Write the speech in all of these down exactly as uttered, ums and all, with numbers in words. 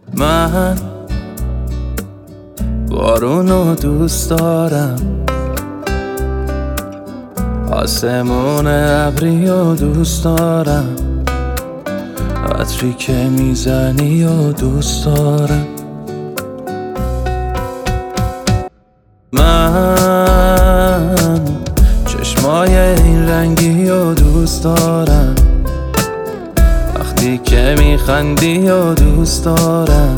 من بارونو دوست دارم، آسمون ابریو دوست دارم، عطری که میزنی و دوست دارم. من چشمای این رنگی و دوست دارم، وقتی که میخندی و دوست دارم،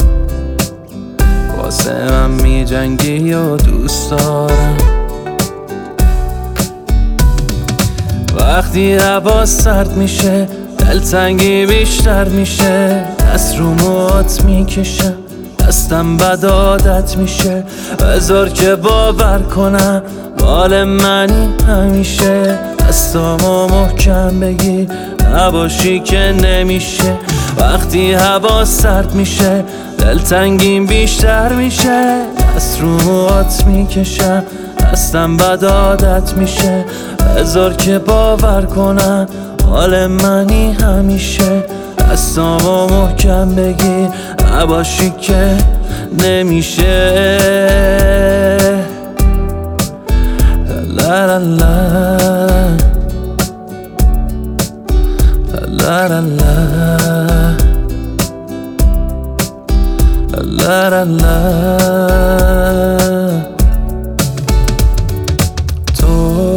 واسه من میجنگی و دوست دارم. وقتی هوا سرد میشه دلتنگی بیشتر میشه، دست رو موهات میکشم دستم بد عادت میشه، بذار که باور کنم مال منی همیشه، دستامو محکم بگیر نباشی که نمیشه. وقتی هوا سرد میشه دلتنگیم بیشتر میشه، دست رو موهات میکشم دستم بد عادت میشه، بذار که باور کنم حال منی همیشه، دستامو محکم بگیر نباشی که نمیشه. لا لا لا لا لا لا لا لا. تو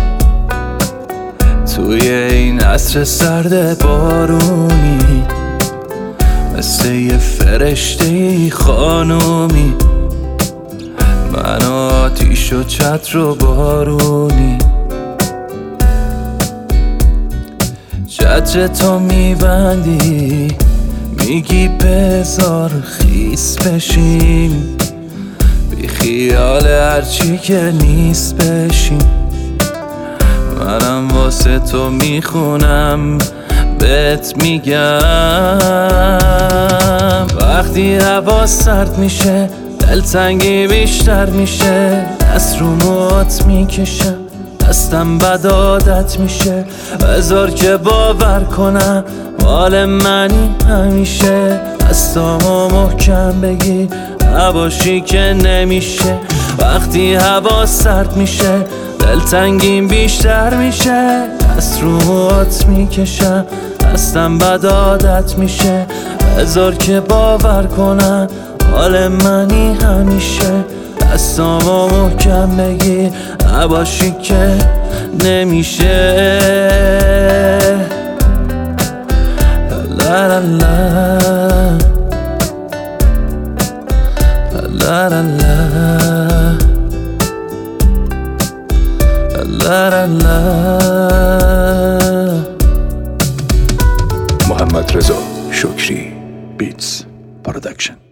توی این عصر سرد بارونی مثل یه فرشته خانومی، من آتیش و چتر و بارونی، چتر تو میبندی میگی بذار خیس بشیم، بی خیال هرچی که نیست بشیم، منم واسه تو میخونم بهت میگم. وقتی هوا سرد میشه دلتنگی بیشتر میشه، دست رو موهات میکشم دستم بد عادت میشه، بذار که باور کنم مال منی همیشه، دستامو محکم بگیر نباشی که نمیشه. وقتی هوا سرد میشه دلتنگیم بیشتر میشه، دست رو موهات میکشم دستم بد عادت میشه، بذار که باور کنم حال منی همیشه، دستامو محکم بگیر نباشی که نمیشه. لا لا لا لا لا لا لا لا. محمد رضا شکری بیتس پرودکشن.